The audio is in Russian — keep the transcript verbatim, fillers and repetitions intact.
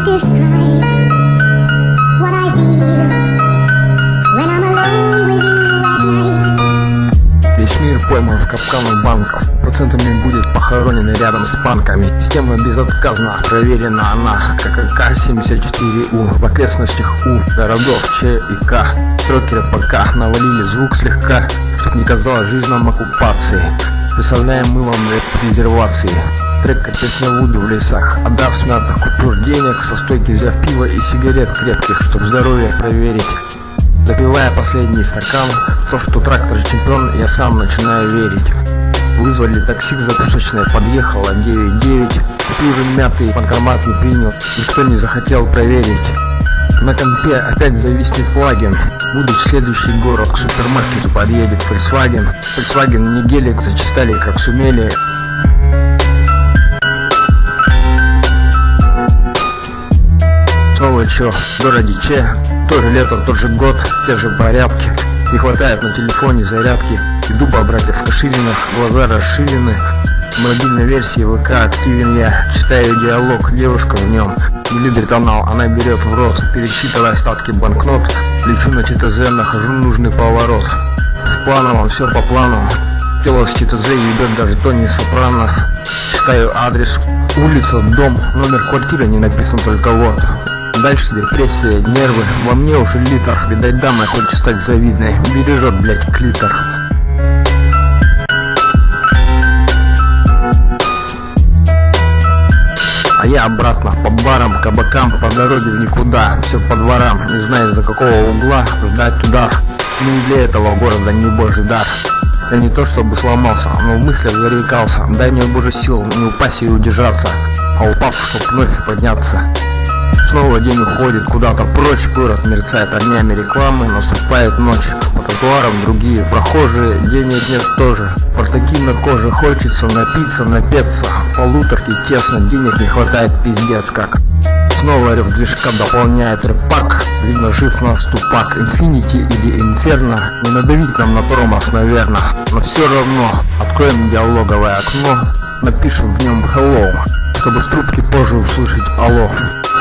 describe what I feel when I'm alone with you at night. Весь мир пойман в капканах банков, процентами будет похоронен рядом с панками. Система безотказна, проверена она, как А К семьдесят четыре У. В окрестностях У городов Ч и К строкеры пока навалили звук слегка, чтоб не казалось жизнь нам оккупации. Представляем мы вам резервации. Трек как песня Вуду в лесах, отдав смятых купюр денег, со стойки взяв пиво и сигарет крепких, чтоб здоровье проверить. Допивая последний стакан, то, что трактор чемпион, я сам начинаю верить. Вызвали такси к закусочной, подъехала девять девять. Купюры мятый, банкомат не принял, никто не захотел проверить. На компе опять зависнет плагин. Буду в следующий город, к супермаркету подъедет Volkswagen. Volkswagen не гелик, зачитали как сумели. Снова чё, в городе Че, тоже лето, тот же год, те же порядки. Не хватает на телефоне зарядки. Иду по братьев Кашилиных, глаза расширены. В мобильной версии В К активен я, читаю диалог, девушка в нем не любит канал, она берет в рот, пересчитывая остатки банкнот. Лечу на Ч Т З, нахожу нужный поворот. В плановом, все по плану. Тело с Ч Т З ебет даже Тони Сопрано. Читаю адрес, улица, дом, номер квартиры не написан, только вот. Дальше депрессия, нервы, во мне уже литр. Видать, дама хочет стать завидной, бережет, блять, клитор. А я обратно, по барам, кабакам, по дороге в никуда. Все по дворам, не знаю из-за какого угла ждать удар. Не для этого города не божий дар. Я не то чтобы сломался, но в мыслях зарекался. Дай мне боже сил не упасть и удержаться, а упав, чтоб вновь подняться. Снова день уходит куда-то прочь, город мерцает огнями рекламы, наступает ночь. По тротуарам другие прохожие, денег нет тоже. Портаки на коже, хочется напиться, напеться. В полуторке тесно, денег не хватает, пиздец как. Снова рев движка дополняет рэпак. Видно, жив нас тупак. Инфинити или Инферно. Не надавить нам на промах, наверное. Но все равно откроем диалоговое окно, напишем в нем hello, чтобы в трубке позже услышать алло.